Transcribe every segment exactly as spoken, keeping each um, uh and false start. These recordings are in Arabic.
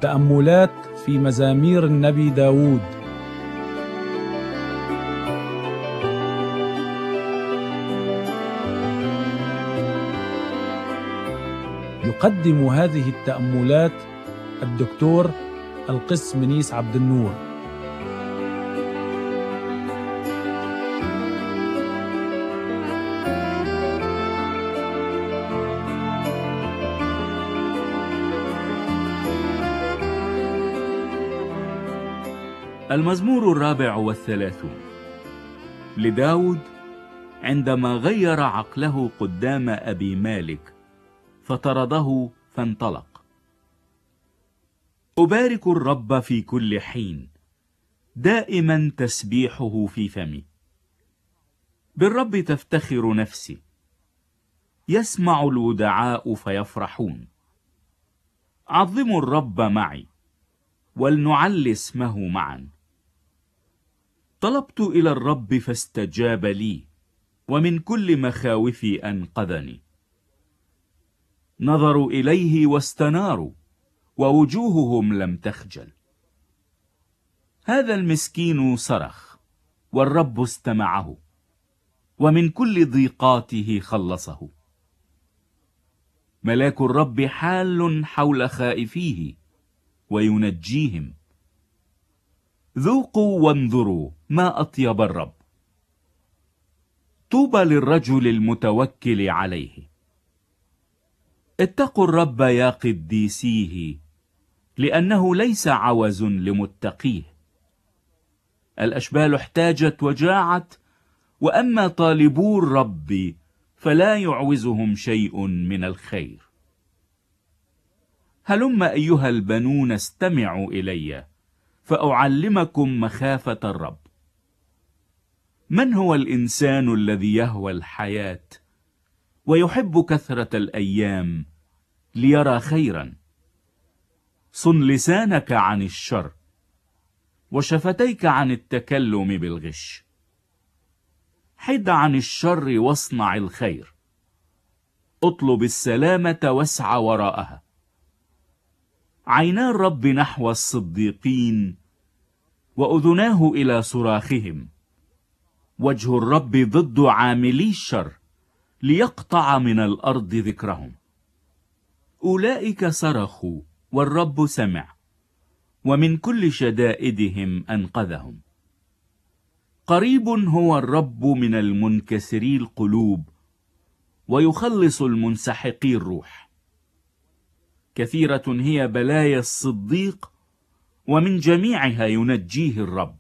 تأملات في مزامير النبي داود. يقدم هذه التأملات الدكتور القس منيس عبد النور. المزمور الرابع والثلاثون لداود عندما غير عقله قدام أبي مالك فطرده فانطلق. أبارك الرب في كل حين، دائما تسبيحه في فمي. بالرب تفتخر نفسي، يسمع الودعاء فيفرحون. عظموا الرب معي، ولنعلي اسمه معا. طلبت إلى الرب فاستجاب لي، ومن كل مخاوفي أنقذني. نظروا إليه واستناروا، ووجوههم لم تخجل. هذا المسكين صرخ، والرب استمعه، ومن كل ضيقاته خلصه. ملاك الرب حال حول خائفيه وينجيهم. ذوقوا وانظروا ما أطيب الرب. طوبى للرجل المتوكل عليه. اتقوا الرب يا قديسيه، لأنه ليس عوز لمتقيه. الأشبال احتاجت وجاعت، وأما طالبو الرب فلا يعوزهم شيء من الخير. هلم أيها البنون استمعوا إلي، فأعلمكم مخافة الرب. من هو الإنسان الذي يهوى الحياة ويحب كثرة الأيام ليرى خيرا؟ صن لسانك عن الشر، وشفتيك عن التكلم بالغش. حد عن الشر واصنع الخير، اطلب السلامة واسع وراءها. عينا الرب نحو الصديقين، وأذناه إلى صراخهم. وجه الرب ضد عاملي الشر، ليقطع من الأرض ذكرهم. أولئك صرخوا والرب سمع، ومن كل شدائدهم أنقذهم. قريب هو الرب من المنكسري القلوب، ويخلص المنسحقي الروح. كثيرة هي بلايا الصديق، ومن جميعها ينجيه الرب.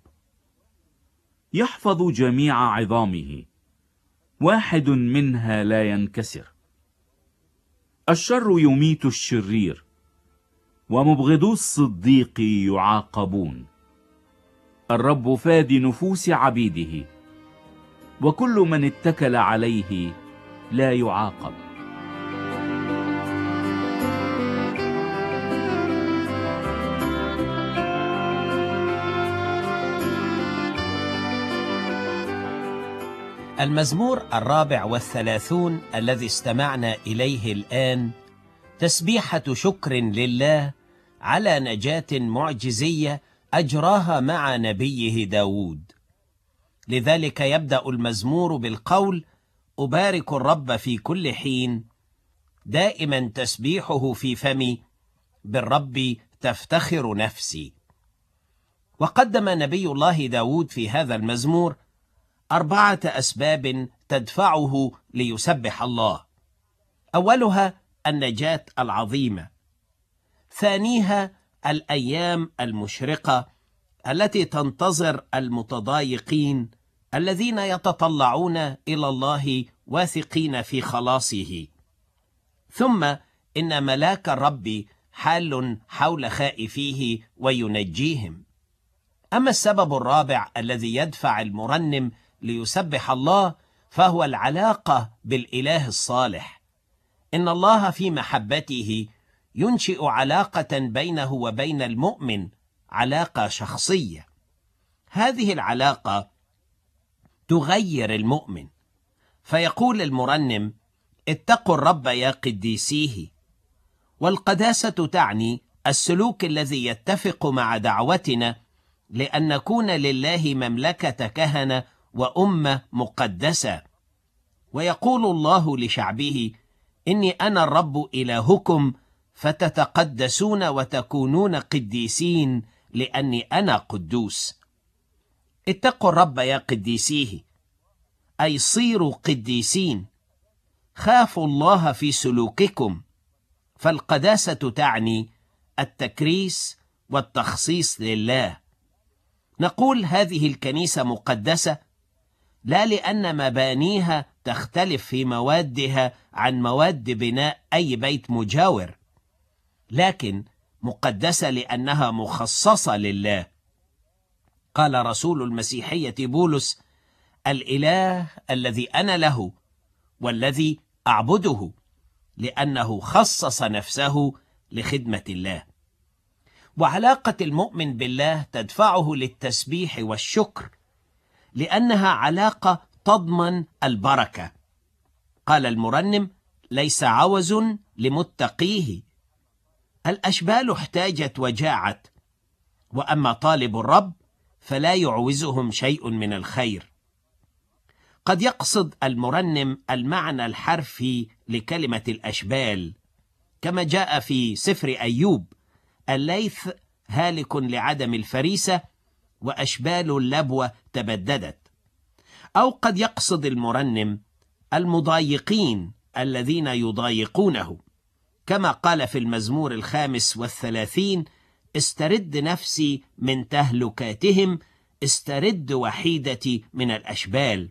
يحفظ جميع عظامه، واحد منها لا ينكسر. الشر يميت الشرير، ومبغضو الصديق يعاقبون. الرب فادي نفوس عبيده، وكل من اتكل عليه لا يعاقب. المزمور الرابع والثلاثون الذي استمعنا إليه الآن تسبيحة شكر لله على نجاة معجزية أجراها مع نبيه داود. لذلك يبدأ المزمور بالقول: أبارك الرب في كل حين، دائما تسبيحه في فمي، بالرب تفتخر نفسي. وقدم نبي الله داود في هذا المزمور أربعة أسباب تدفعه ليسبح الله. أولها النجاة العظيمة، ثانيها الأيام المشرقة التي تنتظر المتضايقين الذين يتطلعون إلى الله واثقين في خلاصه، ثم إن ملاك الرب حال حول خائفيه وينجيهم. أما السبب الرابع الذي يدفع المرنم ليسبح الله فهو العلاقة بالإله الصالح. إن الله في محبته ينشئ علاقة بينه وبين المؤمن، علاقة شخصية. هذه العلاقة تغير المؤمن، فيقول المرنم: اتقوا الرب يا قديسيه. والقداسة تعني السلوك الذي يتفق مع دعوتنا لأن نكون لله مملكة كهنة وأمة مقدسة. ويقول الله لشعبه: إني أنا الرب إلهكم فتتقدسون وتكونون قديسين لأني أنا قدوس. اتقوا الرب يا قديسيه، أي صيروا قديسين. خافوا الله في سلوككم، فالقداسة تعني التكريس والتخصيص لله. نقول هذه الكنيسة مقدسة لا لأن مبانيها تختلف في موادها عن مواد بناء أي بيت مجاور، لكن مقدسة لأنها مخصصة لله. قال رسول المسيحية بولس: الإله الذي أنا له والذي أعبده، لأنه خصص نفسه لخدمة الله. وعلاقة المؤمن بالله تدفعه للتسبيح والشكر، لأنها علاقة تضمن البركة. قال المرنم: ليس عوز لمتقيه. الأشبال احتاجت وجاعت، وأما طالب الرب فلا يعوزهم شيء من الخير. قد يقصد المرنم المعنى الحرفي لكلمة الأشبال، كما جاء في سفر أيوب: الليث هالك لعدم الفريسة، وأشبال اللبوة تبددت. أو قد يقصد المرنم المضايقين الذين يضايقونه، كما قال في المزمور الخامس والثلاثين: استرد نفسي من تهلكاتهم، استرد وحيدتي من الأشبال.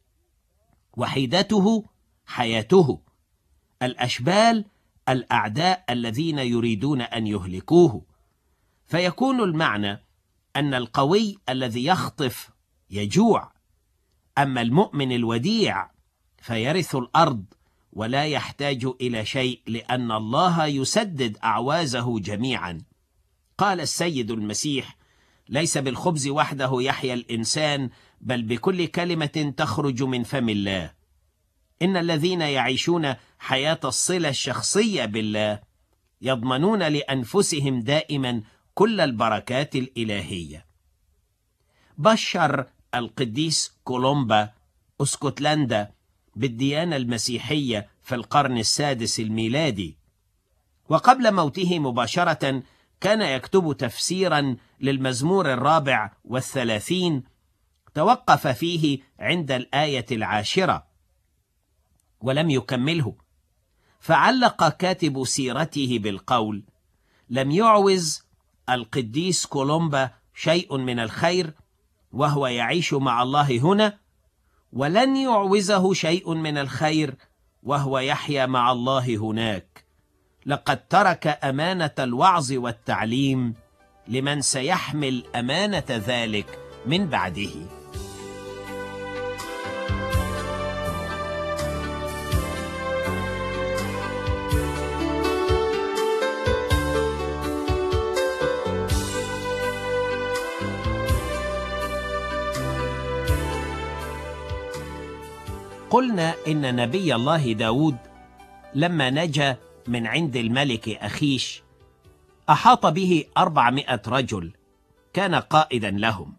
وحيدته حياته، الأشبال الأعداء الذين يريدون أن يهلكوه. فيكون المعنى أن القوي الذي يخطف يجوع، أما المؤمن الوديع فيرث الأرض ولا يحتاج إلى شيء، لأن الله يسدد أعوازه جميعا. قال السيد المسيح: ليس بالخبز وحده يحيا الإنسان، بل بكل كلمة تخرج من فم الله. إن الذين يعيشون حياة الصلة الشخصية بالله يضمنون لأنفسهم دائما كل البركات الإلهية. بشر القديس كولومبا اسكتلندا بالديانة المسيحية في القرن السادس الميلادي، وقبل موته مباشرة كان يكتب تفسيرا للمزمور الرابع والثلاثين، توقف فيه عند الآية العاشرة ولم يكمله، فعلق كاتب سيرته بالقول: لم يعوز القديس كولومبا شيء من الخير وهو يعيش مع الله هنا، ولن يعوزه شيء من الخير وهو يحيا مع الله هناك. لقد ترك أمانة الوعظ والتعليم لمن سيحمل أمانة ذلك من بعده. قلنا إن نبي الله داود لما نجا من عند الملك أخيش أحاط به أربعمائة رجل، كان قائدا لهم.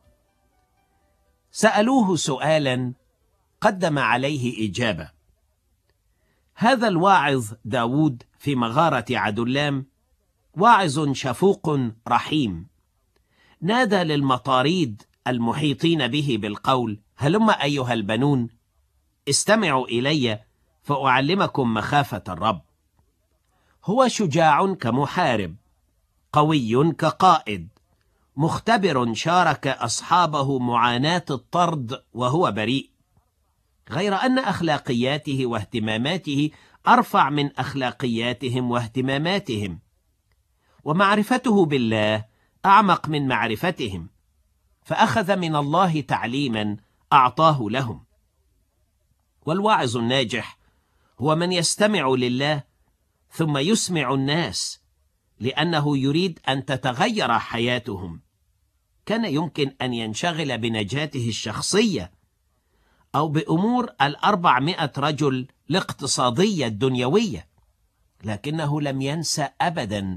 سألوه سؤالا قدم عليه إجابة. هذا الواعظ داود في مغارة عدلام واعظ شفوق رحيم، نادى للمطاريد المحيطين به بالقول: هلم أيها البنون، استمعوا إلي فأعلمكم مخافة الرب. هو شجاع كمحارب، قوي كقائد، مختبر شارك أصحابه معاناة الطرد وهو بريء، غير أن أخلاقياته واهتماماته أرفع من أخلاقياتهم واهتماماتهم، ومعرفته بالله أعمق من معرفتهم، فأخذ من الله تعليما أعطاه لهم. والواعظ الناجح هو من يستمع لله ثم يسمع الناس، لأنه يريد أن تتغير حياتهم. كان يمكن أن ينشغل بنجاته الشخصية أو بأمور الأربعمائة رجل الاقتصادية الدنيوية، لكنه لم ينسى أبدا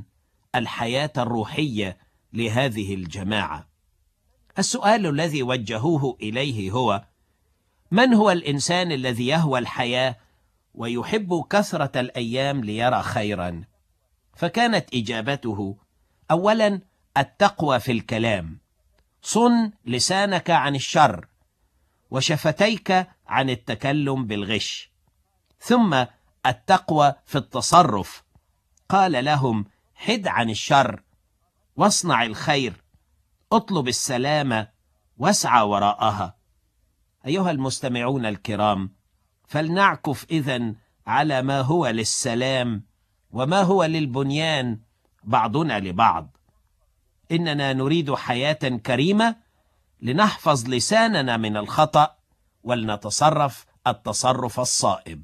الحياة الروحية لهذه الجماعة. السؤال الذي وجهوه إليه هو: من هو الإنسان الذي يهوى الحياة ويحب كثرة الأيام ليرى خيرا؟ فكانت إجابته: أولا التقوى في الكلام، صن لسانك عن الشر وشفتيك عن التكلم بالغش. ثم التقوى في التصرف، قال لهم: حد عن الشر واصنع الخير، اطلب السلامة واسعى وراءها. أيها المستمعون الكرام، فلنعكف إذن على ما هو للسلام وما هو للبنيان بعضنا لبعض. إننا نريد حياة كريمة لنحفظ لساننا من الخطأ ولنتصرف التصرف الصائب.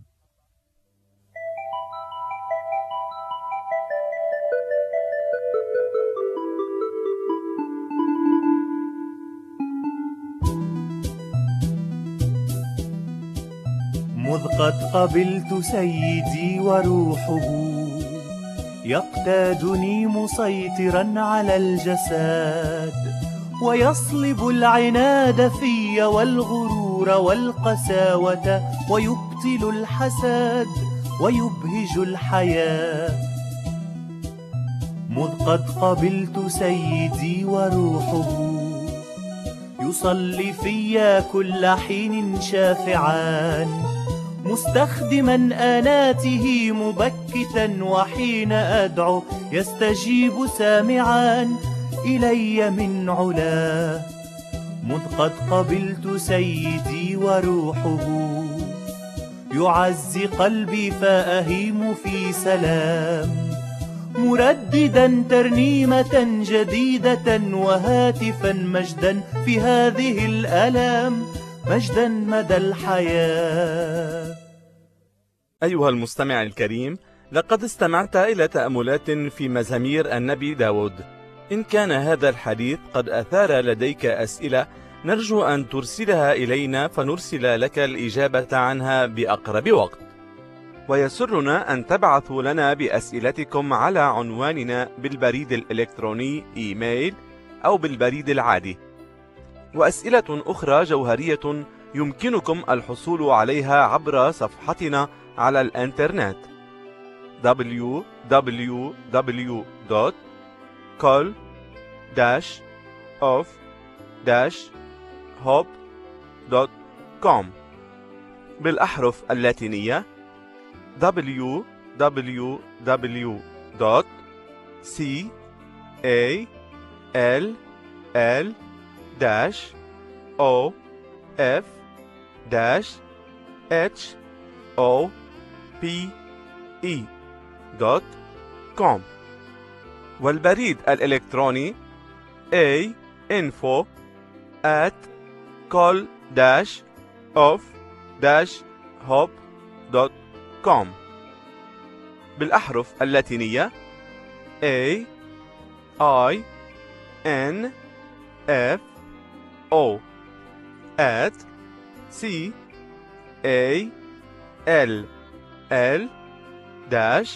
مذ قد قبلت سيدي وروحه يقتادني مسيطرا على الجسد، ويصلب العناد في والغرور والقساوة، ويبطل الحسد ويبهج الحياة. مذ قد قبلت سيدي وروحه يصلي في كل حين شافعا، مستخدما آناته مبكتا، وحين أدعو يستجيب سامعا إلي من علاه. مذ قد قبلت سيدي وروحه يعزي قلبي فأهيم في سلام، مرددا ترنيمة جديدة وهاتفا مجدا في هذه الآلام، مجدا مدى الحياة. أيها المستمع الكريم، لقد استمعت إلى تأملات في مزامير النبي داود. إن كان هذا الحديث قد أثار لديك أسئلة، نرجو أن ترسلها إلينا فنرسل لك الإجابة عنها بأقرب وقت. ويسرنا أن تبعثوا لنا بأسئلتكم على عنواننا بالبريد الإلكتروني إيميل أو بالبريد العادي. وأسئلة أخرى جوهرية يمكنكم الحصول عليها عبر صفحتنا على الإنترنت دبليو دبليو دبليو دوت كول داش أوف داش هوب دوت كوم بالأحرف اللاتينية دبليو دبليو دبليو دوت سي إيه إل إل داش أو إف داش إتش أو بي إي دوت كوم، والبريد الإلكتروني A info at call dash of dash hop دوت كوم بالأحرف اللاتينية A I N F O at C A L L dash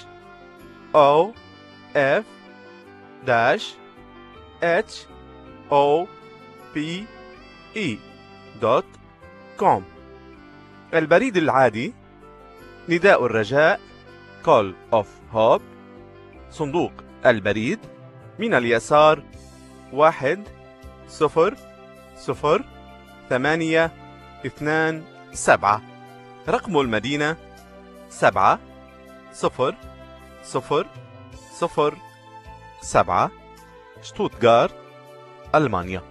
O F dash H O P E دوت كوم. البريد العادي نداء الرجاء Call of Hope، صندوق البريد من اليسار واحد صفر صفر ثمانية اثنان سبعة، رقم المدينة سبعة صفر صفر صفر سبعة، شتوتغارت، ألمانيا.